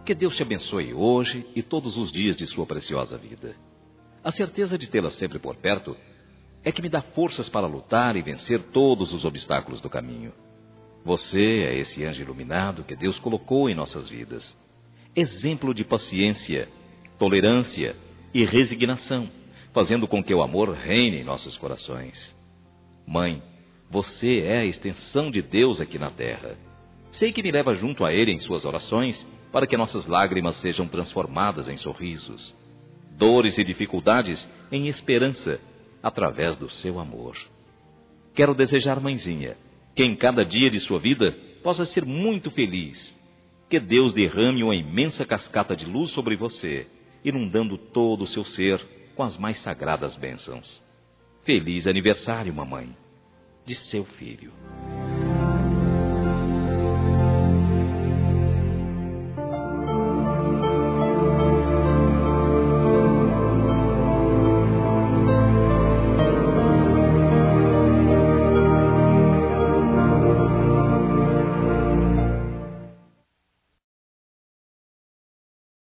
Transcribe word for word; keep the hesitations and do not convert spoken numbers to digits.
Que Deus te abençoe hoje e todos os dias de sua preciosa vida. A certeza de tê-la sempre por perto é que me dá forças para lutar e vencer todos os obstáculos do caminho. Você é esse anjo iluminado que Deus colocou em nossas vidas. Exemplo de paciência, tolerância e resignação, fazendo com que o amor reine em nossos corações. Mãe, você é a extensão de Deus aqui na terra. Sei que me leva junto a Ele em suas orações para que nossas lágrimas sejam transformadas em sorrisos, dores e dificuldades em esperança, através do seu amor. Quero desejar, mãezinha, que em cada dia de sua vida possa ser muito feliz. Que Deus derrame uma imensa cascata de luz sobre você, inundando todo o seu ser com as mais sagradas bênçãos. Feliz aniversário, mamãe, de seu filho.